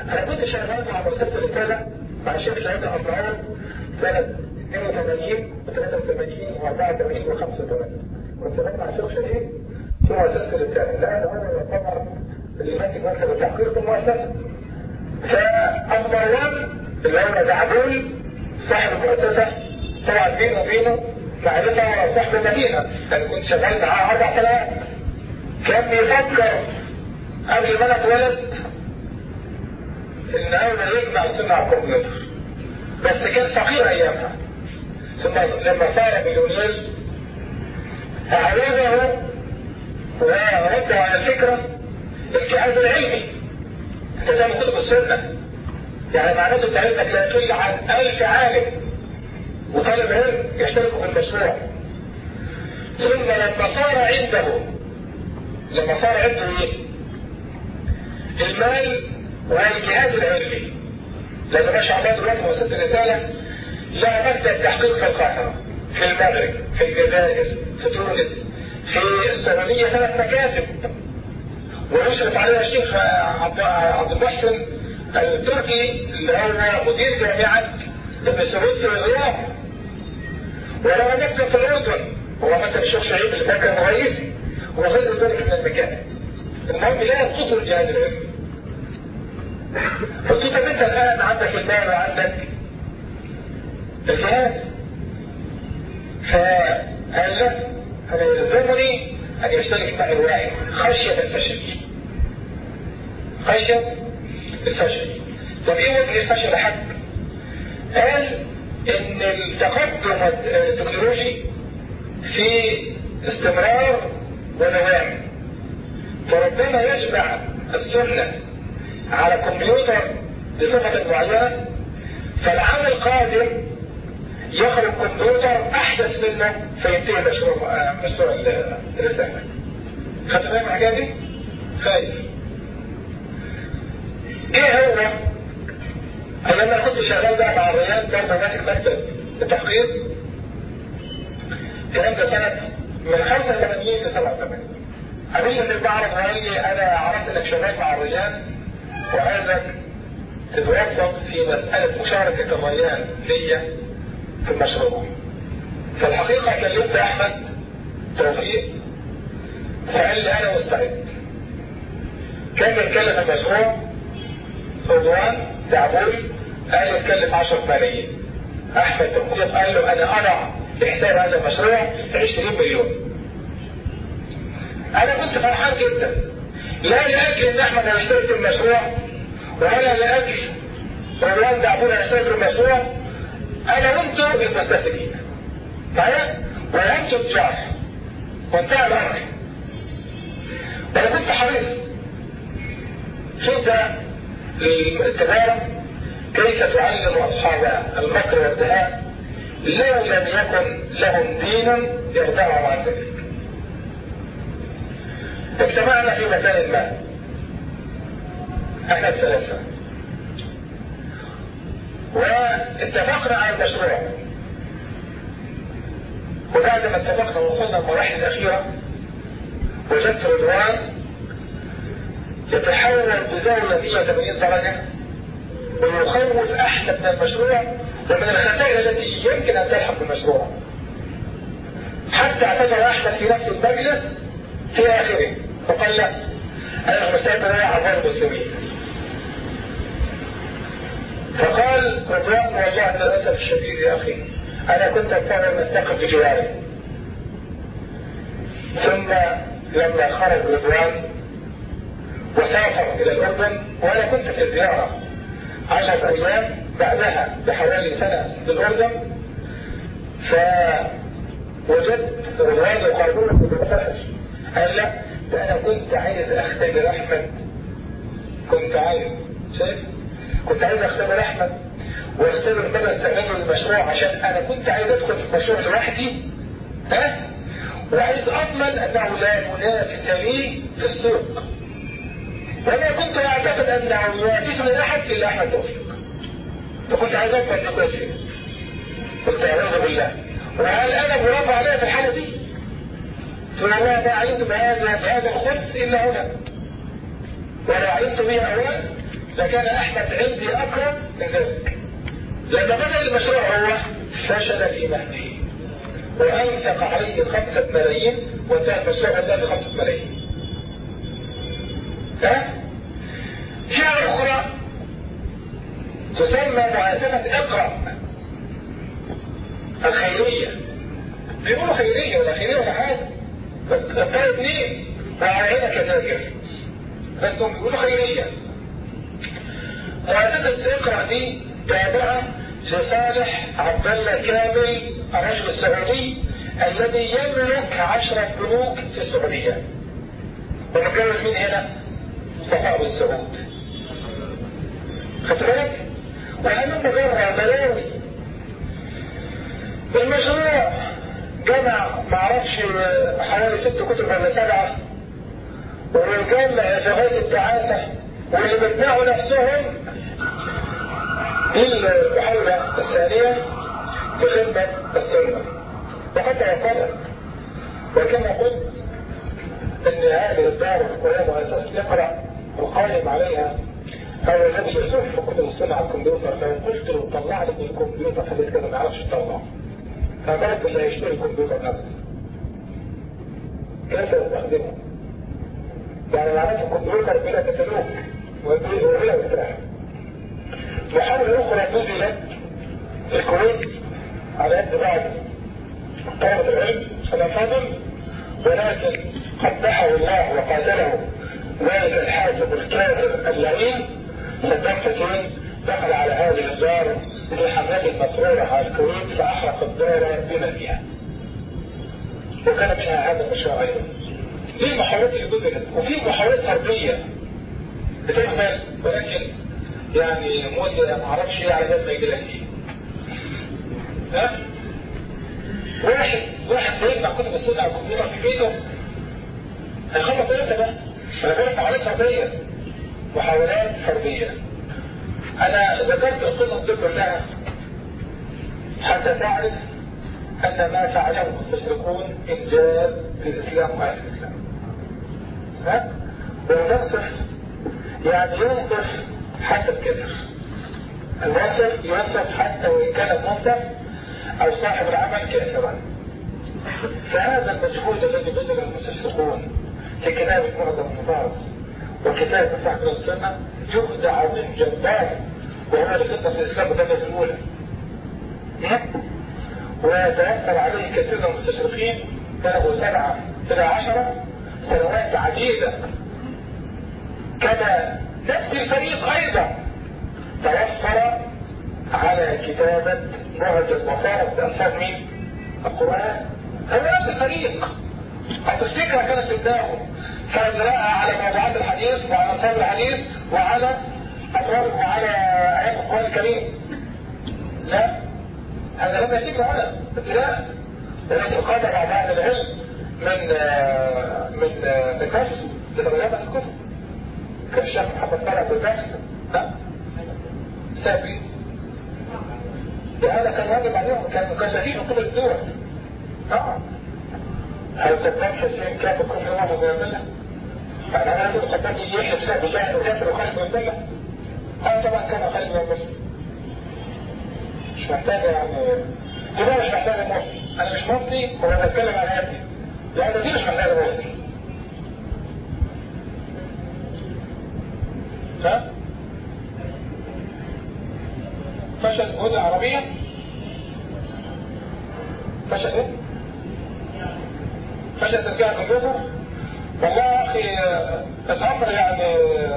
انا كنت شغال مع مرسلة الرسالة مع الشيخ سعيد الأطلعون سنة اثنين وثمانين وثلاثة وثمانين وأربعة وثمانين وخمسة وثمانين. كنت شغال مع الشيخ شريف في مؤسسة الرسالة، لأن هو يعتبر اللي ماسك مركز التحقيق في المؤسسة. فالمروان اللي هو دعبول صاحب المؤسسة طبعا بينه وبينه معرفة صاحب المدينة، أنا كنت شغال معاه أربع سنوات. كان بيفكر قبل ما أنا اتولد إن هو يجمع السنة على الكمبيوتر، بس كان فقير أيامها. ثم لما صار مليونير أعوزه ورد على الفكرة الجهاز العلمي. أنت تعمل كتب السنة، يعني معناته أنت عندك لا يقل عن ألف عالم وطالب علم يشتركوا في المشروع. ثم لما صار عنده لما صار عنده ايه؟ المال والجهاز العلمي، لأن ما شاء الله دلوقتي مؤسسة الرسالة لها مكتب تحقيق في القاهرة، في المغرب، في الجزائر، في تونس، في السعودية، ثلاث مكاتب، ويشرف عليها الشيخ عبد المحسن التركي اللي هو مدير جامعة ابن سعود في الرياض، وله مكتب في الأردن هو مكتب الشيخ شعيب اللي كان رئيسي، وغير ذلك من المكاتب. المهم لا ينقص الجهاز العلمي. فصوتك انت الآن عندك المال وعندك الجهاز، فقال له أنا يلزمني أن يشترك معي الواحد خشية الفشل. خشية الفشل. طب إيه وجه الفشل حق؟ قال إن التقدم التكنولوجي في استمرار ونوام، فربما يجمع السنة على كمبيوتر بصفة معينة، فالعام القادم يخرج كمبيوتر أحدث منه فينتهي مشروع مشروع الرسالة. خدت بالك من الحاجات دي؟ خايف. إيه هو؟ أنا لما كنت شغال بقى مع الرياض برضه ماسك مكتب التحقيق، الكلام ده سنة من خمسة وثمانين ل سبعة وثمانين. عميل من المعرض قال لي أنا عرفت إنك شغال مع الرياض وعايزك تتوفق في مسألة مشاركة الرياض ليا في المشروع. فالحقيقة كلمت أحمد توفيق فقال لي أنا مستعد. كان يتكلم المشروع رضوان دعبول قال يتكلم عشرة ملايين. أحمد توفيق قال له أنا أضع لحساب هذا المشروع عشرين مليون. أنا كنت فرحان جدا، لا لأجل إن أحمد هيشترك في المشروع ولا لأجل رضوان دعبول هيشترك في المشروع، أنا وأنتم المستفيدين. معايا؟ وأنتم تجار وانتهى الأمر. أنا كنت حريص جدا للتجارة كيف تعلم أصحابها المكر والدهاء لو لم يكن لهم دين يرضعهم عن ذلك. اجتمعنا في مكان ما احنا الثلاثة واتفقنا على المشروع، وبعد ما اتفقنا وصلنا المراحل الأخيرة وجدت رضوان يتحول بزاوية مئة وثمانين درجة ويخوف أحمد من المشروع ومن الخسائر التي يمكن أن تلحق بالمشروع، حتى اعتذر أحمد في نفس المجلس في آخره وقال لا أنا مش مستعد أن أعبر المسلمين. فقال رضوان والله للأسف الشديد يا أخي أنا كنت أتفرج أن أستقل بجواري. ثم لما خرج رضوان وسافر إلى الأردن وأنا كنت في الزيارة عشرة أيام بعدها بحوالي سنة بالأردن، فوجدت رضوان يقابلون بالمفسر قال لا ده أنا كنت عايز أختبر أحمد، كنت عايز شايف كنت عايز أختبر أحمد واختبر مدى استعداده للمشروع، عشان أنا كنت عايز أدخل في المشروع لوحدي ها وعايز أضمن أنه لا منافس لي في السوق، وأنا كنت أعتقد أنه ينافسني أحد إلا أحمد توفيق، فكنت عايز أضمن نقول فيه. قلت أعوذ بالله، وهل أنا مرافع عليها في الحالة دي؟ فوالله ما علمت بهذا بهذا الخبز إلا هنا، ولا علمت به أولا لكان أحمد عندي أقرب من ذلك. لما بدأ المشروع هو فشل في مهده وأنفق عليه خمسة ملايين وانتهى المشروع عندها بخمسة ملايين. ها؟ جهة أخرى تسمى مؤسسة اقرأ الخيرية. بيقولوا خيرية ولا خيرية ولا حاجة، اقرأ اثنين وعينك كتاجر، بس هم بيقولوا خيرية. مؤسسة اقرأ دي تابعة لصالح عبد الله كامل الرجل السعودي الذي يملك عشرة بنوك في السعودية. ومتجوز مين هنا؟ صحابي السعود. خدت بالك؟ وهذا مجرد بلاوي. المشروع جمع معرفش حوالي ست كتب ولا سبعة، وجمع لغاية التعاسة، واللي بيتبعوا نفسهم دي المحاولة الثانية لخدمة السنة وقد توفرت. وكما قلت ان هذه الدار وهي مؤسسة اقرأ وقائم عليها هو الذي يصف كتب السنة على الكمبيوتر. لو قلت له طلع لي من الكمبيوتر حديث كده ما يعرفش يطلع، فبالك اللي هيشتري الكمبيوتر نفسه كيف يستخدمه؟ يعني معناته الكمبيوتر بلا كتالوج وبلا مساحة. محاولة أخرى نزلت في الكويت على يد بعض طلبة العلم الأفاضل، ولكن قبحه الله وقاتله ذلك الحاجب الكافر اللئيم صدام حسين. دخل على هذه الدار في حملته المسرورة على الكويت فأحرق الدار بما فيها، وكان منها هذا المشروع أيضا. دي المحاولات اللي بذلت، وفي محاولات فردية بتعمل، ولكن يعني موت ما اعرفش ايه على بال ما يجي لك ايه. ها؟ واحد واحد بيجمع كتب السنة على الكمبيوتر في بيته هيخلص امتى ده؟ انا بقول لك محاولات فردية محاولات فردية. انا ذكرت القصص دي كلها حتى تعرف ان ما فعله المستشرقون انجاز للاسلام واهل الاسلام. ها؟ ونصف يعني ينصف حتى الكسر. المنصف ينصف حتى وإن كان المنصف أو صاحب العمل كاسرا. فهذا المجهود الذي بذل المستشرقون في كتاب معظم الفارس وكتاب صاحب السنة جهد عظيم جبار، وهو لخدمة الإسلام الدولة الأولى، وتأثر عليه كثير من المستشرقين بلغوا سبعة إلى عشرة سنوات عديدة. كما نفس الفريق أيضا توفر على كتابة معجم وفارس بألفاظ مين؟ القرآن. هو نفس الفريق، أصل الفكرة كانت في دماغه فأجراءها على موضوعات الحديث وعلى ألفاظ الحديث وعلى أطوار وعلى آيات القرآن الكريم. لا، هذا لم يتم هنا ابتداء، ولكن قال بعض أهل العلم من من من كشف لدرجات الكتب كالشيخ محمد طلعت بالبحث ها سابي هذا كان واجب عليهم، كانوا مكلفين من قبل الدول. اه هل صدام حسين كافر كفر الله من المله؟ يعني انا لازم صدام يحلف لا بشاهد وكافر وخالد من المله؟ اه طبعا كان خالد من المله. مش محتاجه يعني دي مش محتاجه مصري، انا مش مصري وانا بتكلم عن هذه لان دي مش محتاجه مصري. ها؟ فشل الجهود العربية؟ فشل ايه؟ فشل تسجيل الكمبيوتر؟ والله يا اخي الامر يعني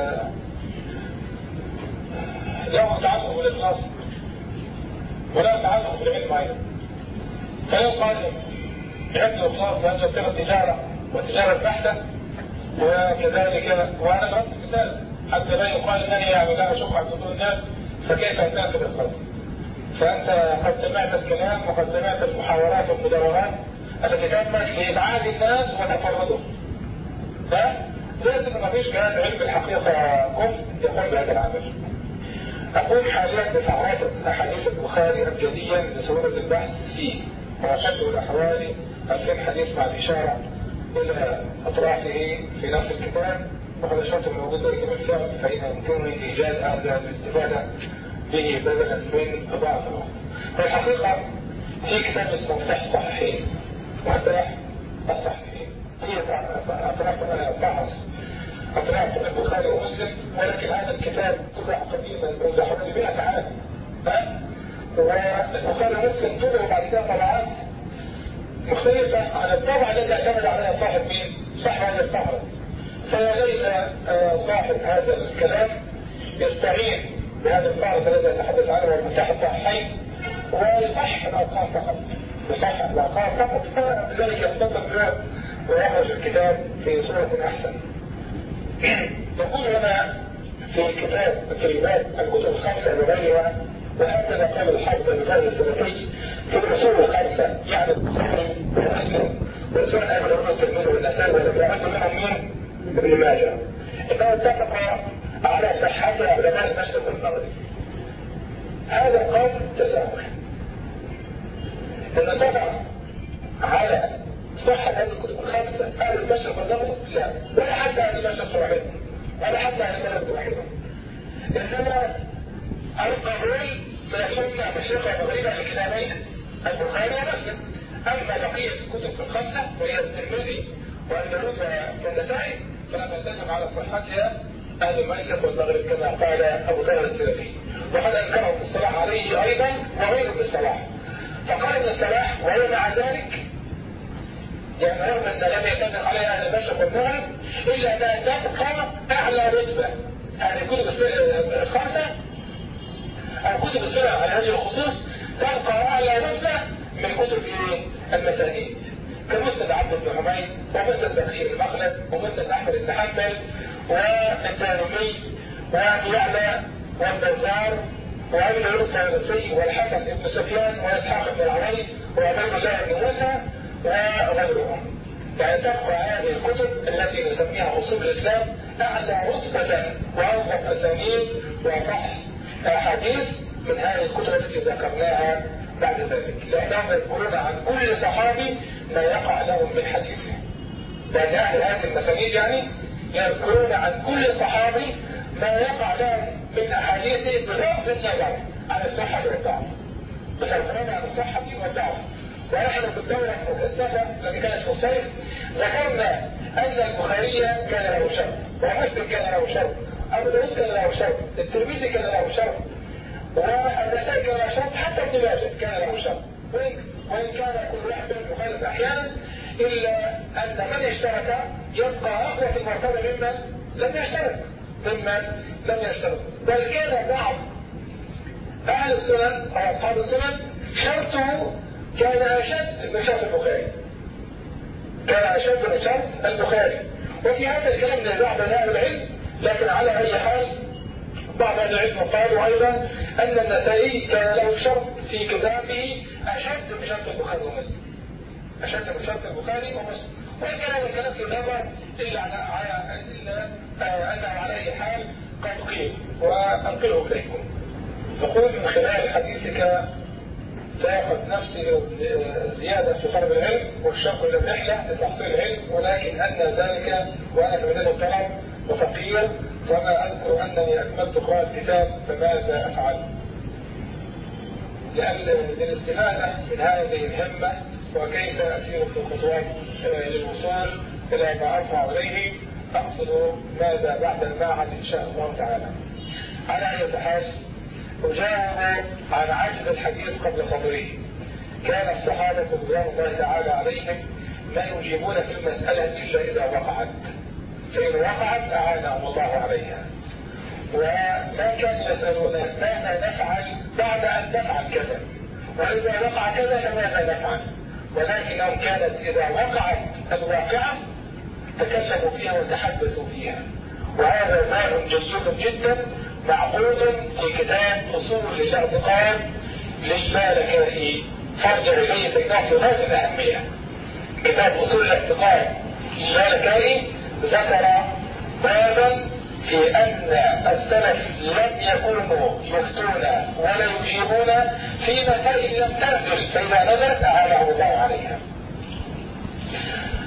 له تعلق بالاخلاص ولا تعلق بالعلم ايضا. فيقال عند الاخلاص وعند التجارة والتجارة البحتة وكذلك. وانا ضربت مثال حتى لا يقال انني يعني لا اشق عن صدور الناس فكيف الناس بالاخلاص. فانت قد سمعت الكلام وقد سمعت المحاورات والمداورات التي تمت لابعاد الناس وتفردهم. ها؟ زائد انه ما فيش كلام علم الحقيقه كفر يقوم بهذا العمل. اقوم حاليا بفحوصه احاديث البخاري ابجديا لسهوله البحث فيه، ورشدته الى حوالي ألفين حديث مع الاشاره الى اطرافه في نفس الكتاب، وقد أشرت من وجود ذلك بالفعل، فإن يمكنني إيجاد هذا الاستفادة به بدلا من إضاعة الوقت. والحقيقة في كتاب اسمه مفتاح الصحيحين، مفتاح الصحيحين هي أطراف فحص أطراف البخاري ومسلم، ولكن هذا الكتاب طبع قديما منذ حوالي مئة عام، والبخاري ومسلم طبعوا بعد كده طبعات مختلفة عن الطبع الذي اعتمد عليها صاحب مين؟ صاحب هذا الفهرس. فيا ليت صاحب هذا الكلام يستعين بهذا الفهرس الذي يتحدث عنه والمفتاح الصحيحين ويصحح الأرقام فقط، يصحح الأرقام فقط، فلذلك ينتظم له ويخرج الكتاب في صورة أحسن. يقول هنا في كتاب التريبات الكتب الخمسة وغيرها، وهكذا قال الحافظ البخاري السلفي في الأصول الخمسة، يعني البخاري ومسلم وسنن أبي داود والترمذي والنسائي ولم يعد منهم مين؟ ابن ماجه. إنه اتفق على صحة علماء المشرق والمغرب. هذا القول تسامح. إن اتفق على صحة هذه الكتب الخمسة أهل المشرق والمغرب لا، ولا حتى أهل المشرق وحدهم، ولا حتى أهل المغرب وحدهم. إنما القبول ما يجمع مشرق ومغرب في كتابين البخاري ومسلم. أما بقية الكتب الخمسة وهي الترمذي وأبي داود والنسائي فلم يتفق على صحتها أهل المشرق والمغرب كما قال أبو ذر السلفي، وقد أنكره ابن الصلاح عليه أيضا وغير ابن الصلاح. فقال ابن الصلاح وهو مع ذلك يعني رغم أن لم يتفق عليها أهل المشرق والمغرب إلا أنها تبقى أعلى رتبة. هذه الكتب الخمسة أو كتب السنة على هذه الخصوص تبقى أعلى رتبة من كتب المسانيد كمسند عبد بن حميد ومسند بخير المخلد ومسند أحمد بن حنبل والدارمي وأبي يعلى والبزار وأبي داود الطيالسي والحسن بن سفيان وإسحاق بن العوي وعبيد الله بن موسى وغيرهم. يعني تبقى هذه الكتب التي نسميها أصول الإسلام أعلى رتبة وأوضح أسانيد وأصح أحاديث من هذه الكتب التي ذكرناها بعد ذلك، لأنهم يذكرون عن كل صحابي ما يقع لهم من حديثه. لأن أهل هذه المسانيد يعني يذكرون عن كل صحابي ما يقع لهم من أحاديثه بغض النظر عن الصحة والضعف، بصرفنا عن الصحة والضعف. ونحن في الدورة المكثفة التي كانت في الصيف ذكرنا أن البخاري كان له شرط، ومسلم كان له شرط، أبو داود كان له شرط، الترمذي كان له شرط، والنسائي كان له شرط، حتى ابن ماجه كان له شرط. وإن كان كل واحد منهم مخالف أحيانا، إلا أن من اشترك يبقى أقوى في المرتبة ممن لم يشترك ممن لم يشترك. بل كان بعض أهل السنن أو أصحاب السنن شرطه كان أشد من شرط البخاري، كان أشد من شرط البخاري. وفي هذا الكلام نزاع بين أهل العلم، لكن على أي حال بعض أهل العلم قالوا أيضا أن النسائي كان له شرط في كتابه أشد من شرط البخاري ومسلم، أشد من شرط البخاري ومسلم. وإن كان هذا الكلام في النظر إلا على إلا أنه على أي حال قد قيل وأنقله إليكم. نقول من خلال حديثك تأخذ نفسي الزيادة في طلب العلم والشق للرحلة لتحصيل العلم، ولكن أن ذلك وأنا في مدينة الطلب وفقير وما أذكر أنني أكملت قراءة الكتاب، فماذا أفعل؟ لأن للاستفادة من هذه الهمة وكيف أسير في الخطوات للوصول إلى ما أرفع إليه أقصد ماذا بعد المعهد إن شاء الله تعالى. على أي حال أجاوب عن عجز الحديث قبل صدره. كان الصحابة رضوان الله تعالى عليهم لا يجيبون في المسألة إلا إذا وقعت، فإن وقعت أعانهم الله عليها، وما كانوا يسألون ماذا نفعل بعد أن نفعل كذا، وإذا وقع كذا فماذا نفعل، ولكنهم كانت إذا وقعت الواقعة تكلموا فيها وتحدثوا فيها. وهذا باب جيد جدا معقود في كتاب أصول الاعتقاد للمالكائي، فارجع إليه فإنه في غاية الأهمية. كتاب أصول الاعتقاد للمالكائي ذكر بابا في أن السلف لم يكونوا يفتون ولا يجيبون في مسائل لم تنزل، فإذا نزلت أعانهم الله عليها.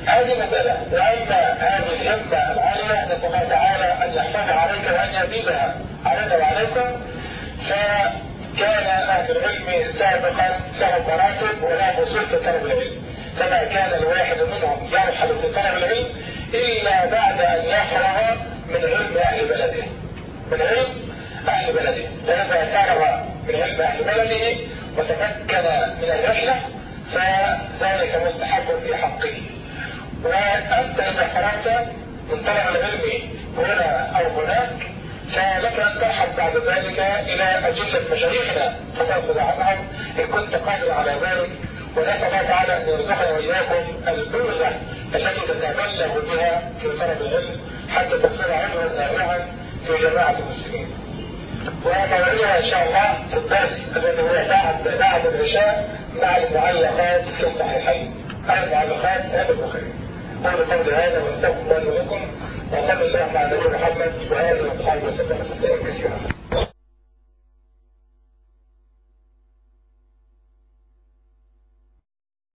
هذه مسألة. وأما هذه الهمة العالية نسأل الله تعالى أن يحفظ عليك وأن يزيدها علينا وعليكم. فكان أهل العلم سابقا لهم مراتب ولهم أصول في طلب العلم، فما كان الواحد منهم يرحل في طلب العلم إلا بعد أن يفرغ من علم أهل بلده، من علم أهل بلده. فإذا فرغ من علم أهل بلده وتمكن من الرحلة فذلك مستحب في حقه. وأنت إذا فرغت من طلب العلم هنا أو هناك فلك أن ترحل بعد ذلك إلى أجلة مشايخنا فتأخذ عنهم إن كنت قادر على ذلك. ونسأل الله تعالى أن يرزقنا وإياكم البلغة التي تتبلغ بها في طلب العلم حتى تصير علما نافعا في جماعة المسلمين. وموعدنا إن شاء الله في الدرس الذي هو بعد بعد العشاء مع المعلقات في الصحيحين، المعلقات هذا البخاري. قولوا قولي هذا واستغفر الله لكم وصلى الله على نبينا محمد وآله وصحبه وسلم تسليما كثيرا.